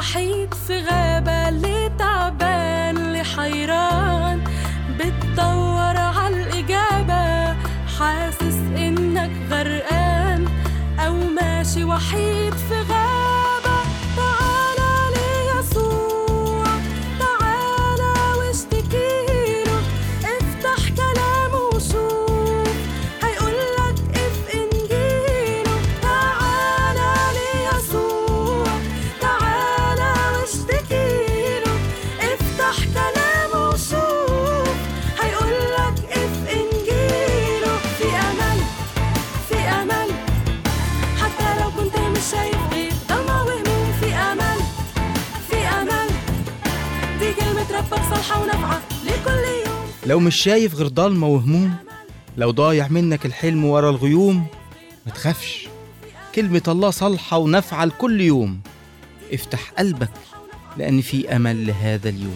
وحيد في غابة، اللي تعبان اللي حيران بتدور عالإجابة، حاسس إنك غرقان أو ماشي وحيد في غابة، تعالى ليسوع، تعالى واشتكيله، افتح كلامه وشوف هيقولك اف إنجيله، تعالى ليسوع، تعالى واشتكيله، افتح كلامه وشوف هيقولك اف إنجيله. في أمل، في أمل، حتى لو كنت مش شايف غير ضلمة وهموم، في أمل، في أمل، دي كلمة ربك صالحة ونافعة لكل يوم. لو مش شايف غير ضلمة وهموم، لو ضايع منك الحلم ورا الغيوم، ما تخافش، كلمة الله صالحة ونافعة لكل يوم. افتح قلبك لأن في أمل لهذا اليوم.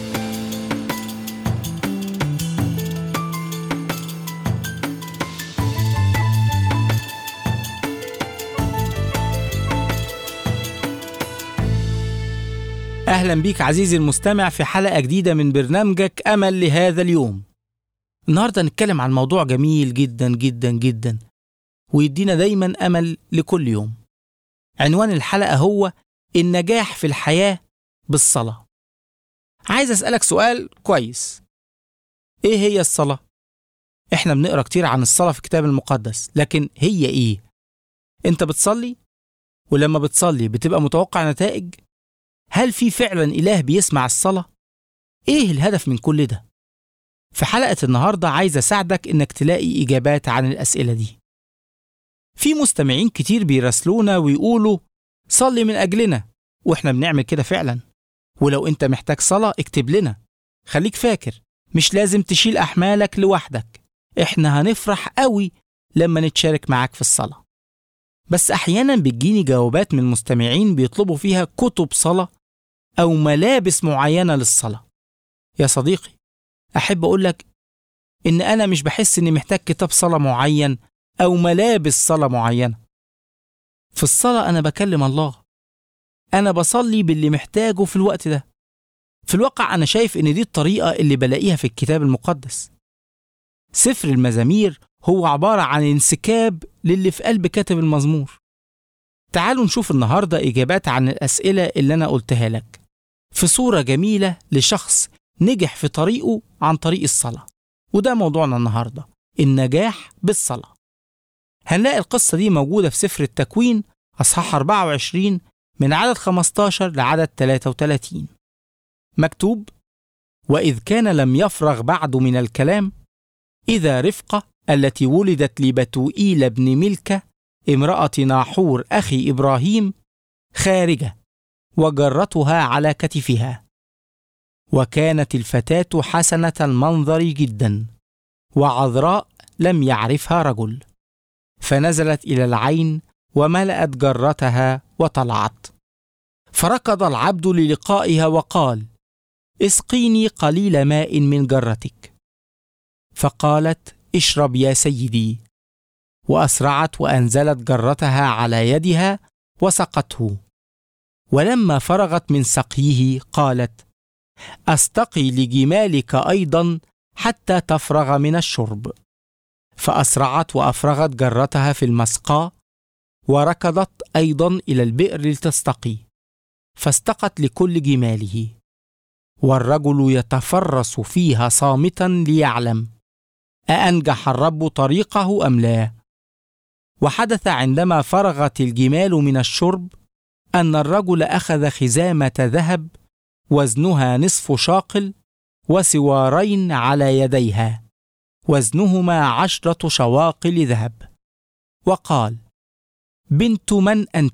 أهلا بيك عزيزي المستمع في حلقة جديدة من برنامجك أمل لهذا اليوم. النهاردة نتكلم عن موضوع جميل جدا جدا جدا ويدينا دايما أمل لكل يوم. عنوان الحلقة هو النجاح في الحياة بالصلاة. عايز أسألك سؤال كويس، إيه هي الصلاة؟ إحنا بنقرأ كتير عن الصلاة في الكتاب المقدس، لكن هي إيه؟ أنت بتصلي؟ ولما بتصلي بتبقى متوقع نتائج؟ هل في فعلا إله بيسمع الصلاة؟ إيه الهدف من كل ده؟ في حلقة النهاردة عايز أساعدك إنك تلاقي إجابات عن الأسئلة دي. في مستمعين كتير بيراسلونا ويقولوا صلي من أجلنا، وإحنا بنعمل كده فعلا. ولو أنت محتاج صلاة اكتب لنا. خليك فاكر، مش لازم تشيل أحمالك لوحدك، إحنا هنفرح قوي لما نتشارك معاك في الصلاة. بس أحيانا بتجيني جوابات من مستمعين بيطلبوا فيها كتب صلاة أو ملابس معينة للصلاة. يا صديقي، أحب أقولك إن أنا مش بحس إني محتاج كتاب صلاة معين أو ملابس صلاة معينة. في الصلاة أنا بكلم الله، أنا بصلي باللي محتاجه في الوقت ده. في الواقع أنا شايف إن دي الطريقة اللي بلاقيها في الكتاب المقدس. سفر المزامير هو عبارة عن انسكاب للي في قلب كاتب المزمور. تعالوا نشوف النهاردة إجابات عن الأسئلة اللي أنا قلتها لك في صورة جميلة لشخص نجح في طريقه عن طريق الصلاة. وده موضوعنا النهاردة، النجاح بالصلاة. هنلاقي القصة دي موجودة في سفر التكوين أصحاح 24 من عدد 15 لعدد 33. مكتوب: وإذ كان لم يفرغ بعد من الكلام، إذا رفقة التي ولدت لبتوئيل بن ملكة امرأة ناحور أخي إبراهيم خارجة، وجرتها على كتفها. وكانت الفتاة حسنة المنظر جدا، وعذراء لم يعرفها رجل، فنزلت إلى العين وملأت جرتها وطلعت. فركض العبد للقائها وقال: اسقيني قليل ماء من جرتك. فقالت: اشرب يا سيدي. وأسرعت وأنزلت جرتها على يدها وسقته. ولما فرغت من سقيه قالت: أستقي لجمالك أيضا حتى تفرغ من الشرب. فأسرعت وأفرغت جرتها في المسقى، وركضت أيضا إلى البئر لتستقي، فاستقت لكل جماله. والرجل يتفرس فيها صامتا ليعلم أأنجح الرب طريقه أم لا. وحدث عندما فرغت الجمال من الشرب أن الرجل أخذ خزامة ذهب وزنها نصف شاقل، وسوارين على يديها وزنهما 10 شواقل ذهب، وقال: بنت من أنت؟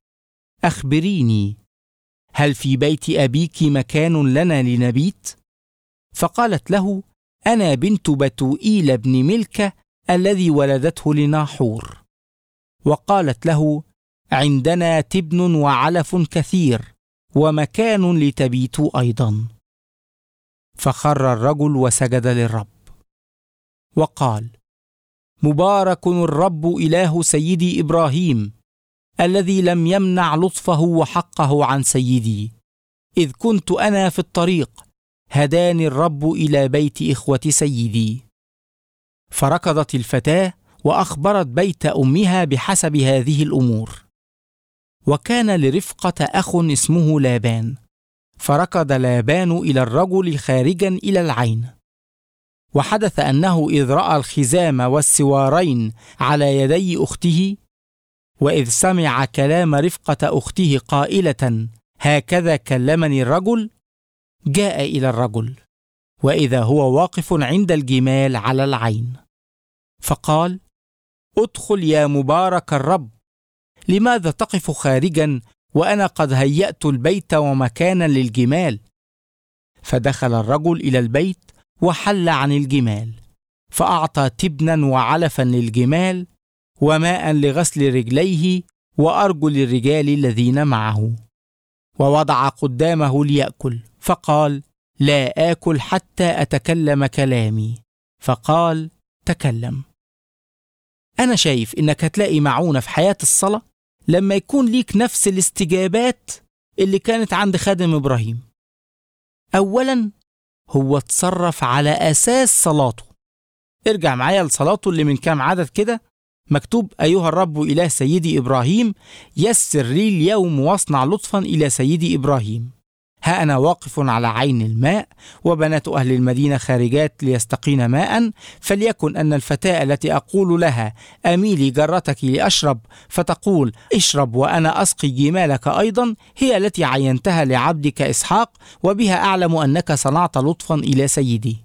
أخبريني، هل في بيت أبيك مكان لنا لنبيت؟ فقالت له: أنا بنت بتوئيل بن ملكة الذي ولدته لناحور. وقالت له: عندنا تبن وعلف كثير، ومكان لتبيتوا أيضا. فخر الرجل وسجد للرب وقال: مبارك الرب إله سيدي إبراهيم، الذي لم يمنع لطفه وحقه عن سيدي. إذ كنت أنا في الطريق هداني الرب إلى بيت إخوة سيدي. فركضت الفتاة وأخبرت بيت أمها بحسب هذه الأمور. وكان لرفقة أخ اسمه لابان، فركض لابان إلى الرجل خارجا إلى العين. وحدث أنه إذ رأى الخزام والسوارين على يدي أخته، وإذ سمع كلام رفقة أخته قائلة هكذا كلمني الرجل، جاء إلى الرجل، وإذا هو واقف عند الجمال على العين، فقال: ادخل يا مبارك الرب، لماذا تقف خارجا وأنا قد هيأت البيت ومكانا للجمال؟ فدخل الرجل إلى البيت وحل عن الجمال، فأعطى تبنا وعلفا للجمال وماء لغسل رجليه وأرجل الرجال الذين معه، ووضع قدامه ليأكل، فقال: لا آكل حتى أتكلم كلامي. فقال: تكلم. أنا شايف إنك هتلاقي معونة في حياة الصلاة لما يكون ليك نفس الاستجابات اللي كانت عند خادم إبراهيم. أولا، هو اتصرف على أساس صلاته. ارجع معايا لصلاته اللي من كام عدد كده، مكتوب: أيها الرب إله سيدي إبراهيم، يسر لي اليوم واصنع لطفا إلى سيدي إبراهيم. ها أنا واقف على عين الماء، وبنات أهل المدينة خارجات ليستقين ماء، فليكن أن الفتاة التي أقول لها أميلي جرتك لأشرب، فتقول اشرب وأنا أسقي جمالك أيضا، هي التي عينتها لعبدك إسحاق، وبها أعلم أنك صنعت لطفا إلى سيدي.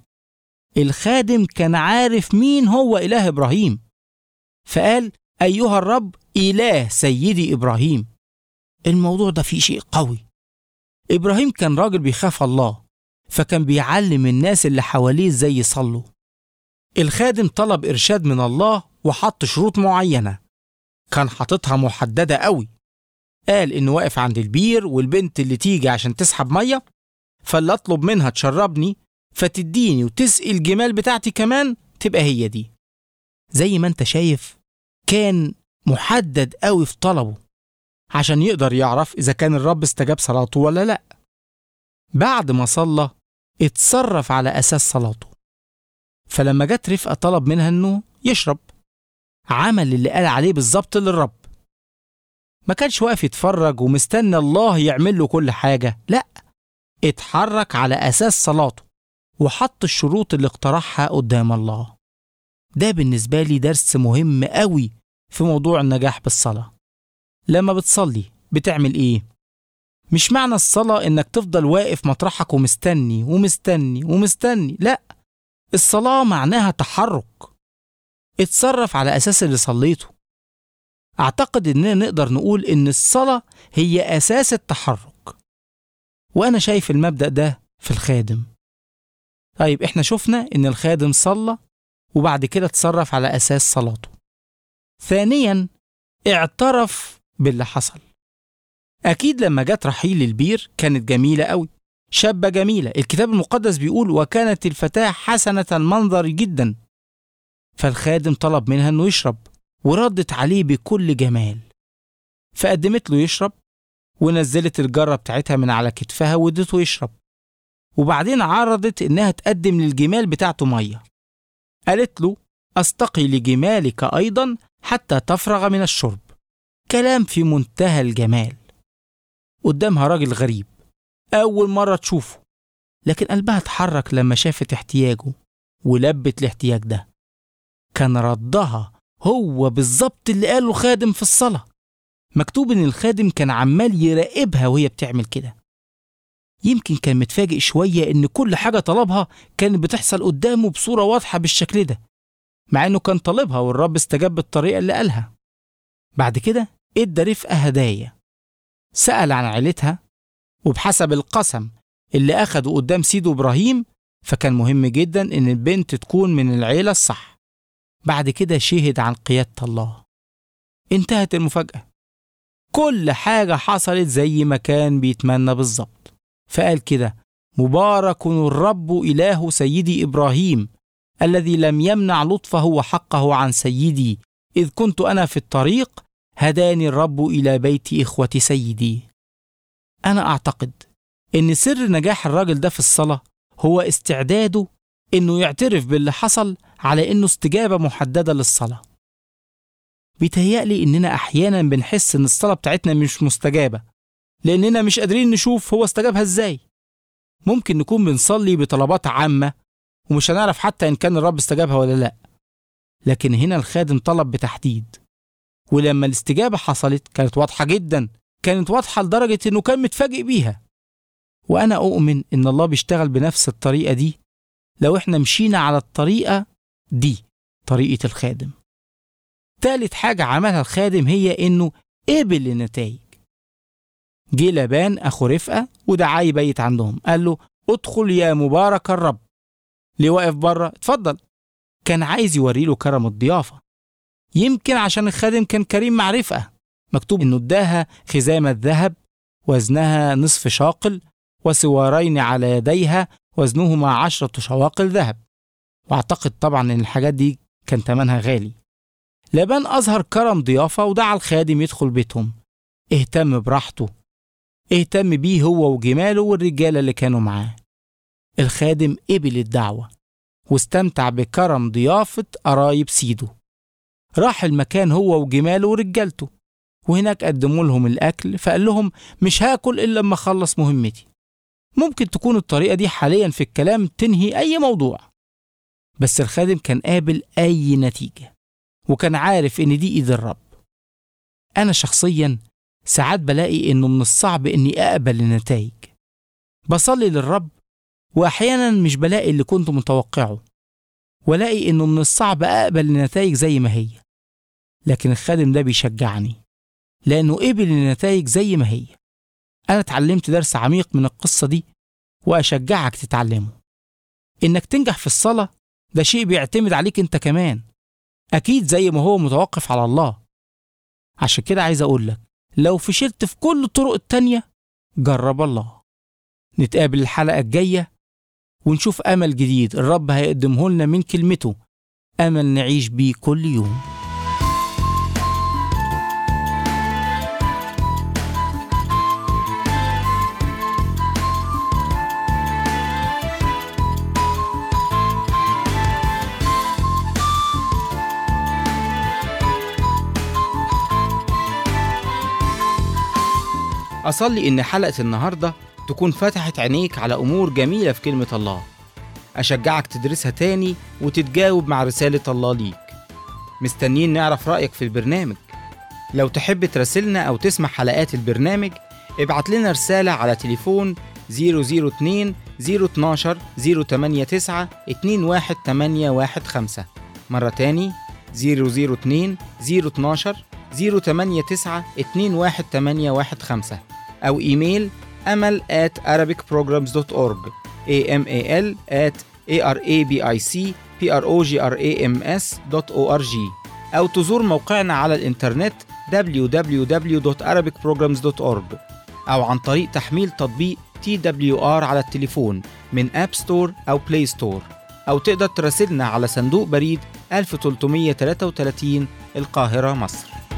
الخادم كان عارف مين هو إله إبراهيم، فقال: أيها الرب إله سيدي إبراهيم. الموضوع ده فيه شيء قوي. إبراهيم كان راجل بيخاف الله، فكان بيعلم الناس اللي حواليه ازاي يصلوا. الخادم طلب إرشاد من الله وحط شروط معينة، كان حاططها محددة قوي. قال إنه واقف عند البير، والبنت اللي تيجي عشان تسحب مية، فاللي أطلب منها تشربني فتديني وتسقي الجمال بتاعتي كمان، تبقى هي دي. زي ما انت شايف، كان محدد قوي في طلبه عشان يقدر يعرف إذا كان الرب استجاب صلاته ولا لأ. بعد ما صلى اتصرف على أساس صلاته، فلما جت رفقة طلب منها إنه يشرب، عمل اللي قال عليه بالظبط للرب. ما كانش واقف يتفرج ومستنى الله يعمل له كل حاجة، لأ، اتحرك على أساس صلاته وحط الشروط اللي اقترحها قدام الله. ده بالنسبة لي درس مهم قوي في موضوع النجاح بالصلاة. لما بتصلي بتعمل ايه؟ مش معنى الصلاة انك تفضل واقف مطرحك ومستني ومستني ومستني، لا، الصلاة معناها تحرك. اتصرف على اساس اللي صليته. اعتقد اننا نقدر نقول ان الصلاة هي اساس التحرك، وانا شايف المبدأ ده في الخادم. طيب احنا شفنا ان الخادم صلى وبعد كده اتصرف على اساس صلاته. ثانيا، اعترف باللي حصل. أكيد لما جت رحيل البير كانت جميلة قوي، شابة جميلة. الكتاب المقدس بيقول: وكانت الفتاة حسنة المنظر جدا. فالخادم طلب منها أنه يشرب، وردت عليه بكل جمال، فقدمت له يشرب، ونزلت الجرة بتاعتها من على كتفها وادته يشرب، وبعدين عرضت إنها تقدم للجمال بتاعته مية. قالت له: أستقي لجمالك أيضا حتى تفرغ من الشرب. كلام في منتهى الجمال. قدامها راجل غريب أول مرة تشوفه، لكن قلبها اتحرك لما شافت احتياجه ولبت الاحتياج ده. كان ردها هو بالظبط اللي قاله خادم في الصلاة. مكتوب إن الخادم كان عمال يراقبها وهي بتعمل كده. يمكن كان متفاجئ شوية إن كل حاجة طلبها كانت بتحصل قدامه بصورة واضحة بالشكل ده، مع إنه كان طالبها والرب استجاب بالطريقة اللي قالها. بعد كده ادى رفقة هدايا، سأل عن عيلتها، وبحسب القسم اللي أخده قدام سيده إبراهيم، فكان مهم جدا إن البنت تكون من العيلة الصح. بعد كده شهد عن قيادة الله. انتهت المفاجأة، كل حاجة حصلت زي ما كان بيتمنى بالظبط. فقال كده: مبارك الرب إله سيدي إبراهيم، الذي لم يمنع لطفه وحقه عن سيدي، إذ كنت أنا في الطريق هداني الرب إلى بيت إخوة سيدي. أنا أعتقد إن سر نجاح الراجل ده في الصلاة هو استعداده إنه يعترف باللي حصل على إنه استجابة محددة للصلاة. بيتهيألي إننا أحيانا بنحس إن الصلاة بتاعتنا مش مستجابة لأننا مش قادرين نشوف هو استجابها إزاي. ممكن نكون بنصلي بطلبات عامة ومش هنعرف حتى إن كان الرب استجابها ولا لأ، لكن هنا الخادم طلب بتحديد، ولما الاستجابة حصلت كانت واضحة جدا، كانت واضحة لدرجة إنه كان متفاجئ بيها. وأنا أؤمن إن الله بيشتغل بنفس الطريقة دي لو إحنا مشينا على الطريقة دي، طريقة الخادم. ثالث حاجة عملها الخادم هي إنه قبل النتائج. جه لابان أخو رفقة ودعاه يبيت عندهم، قال له ادخل يا مبارك الرب. ليه واقف بره؟ اتفضل. كان عايز يوري له كرم الضيافة، يمكن عشان الخادم كان كريم مع رفقة. مكتوب إنه اداها خزامة ذهب وزنها نصف شاقل، وسوارين على يديها وزنهما 10 شواقل ذهب. واعتقد طبعا إن الحاجات دي كان ثمنها غالي. لابان أظهر كرم ضيافة ودعا الخادم يدخل بيتهم. اهتم براحته، اهتم بيه هو وجماله والرجالة اللي كانوا معاه. الخادم قبل الدعوة واستمتع بكرم ضيافة قرايب سيده. راح المكان هو وجماله ورجالته، وهناك قدموا لهم الأكل، فقال لهم مش هاكل إلا لما أخلص مهمتي. ممكن تكون الطريقة دي حاليا في الكلام تنهي أي موضوع، بس الخادم كان قابل أي نتيجة وكان عارف إن دي إيد الرب. أنا شخصيا ساعات بلاقي إنه من الصعب إني أقبل النتائج. بصلي للرب وأحيانا مش بلاقي اللي كنت متوقعه، ولاقي إنه من الصعب أقبل النتائج زي ما هي. لكن الخادم ده بيشجعني لأنه قبل النتائج زي ما هي. أنا اتعلمت درس عميق من القصة دي وأشجعك تتعلمه. إنك تنجح في الصلاة ده شيء بيعتمد عليك أنت كمان، أكيد زي ما هو متوقف على الله. عشان كده عايز أقول لك لو فشلت في كل الطرق التانية جرب الله. نتقابل الحلقة الجاية ونشوف أمل جديد الرب هيقدمه لنا من كلمته، أمل نعيش بيه كل يوم. أصلي إن حلقة النهاردة تكون فتحت عينيك على أمور جميلة في كلمة الله. أشجعك تدرسها تاني وتتجاوب مع رسالة الله ليك. مستنيين نعرف رأيك في البرنامج. لو تحب تراسلنا أو تسمع حلقات البرنامج ابعت لنا رسالة على تليفون 002 012 089 21815. مرة تاني 002 012 089 21815، أو إيميل amal@arabicprograms.org amal@arabicprograms.org، أو تزور موقعنا على الإنترنت www.arabicprograms.org، أو عن طريق تحميل تطبيق TWR على التليفون من أب ستور أو بلاي ستور، أو تقدر تراسلنا على صندوق بريد 1333 القاهرة مصر.